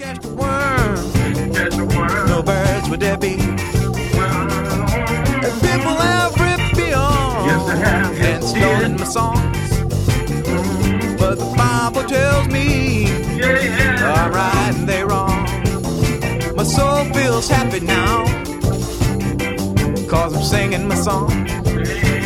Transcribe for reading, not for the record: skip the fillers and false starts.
catch the worm, no birds would there be. And people have ripped me off and stolen my songs, but the Bible tells me I'm right and they wrong. My soul feels happy now, 'cause I'm singing my song.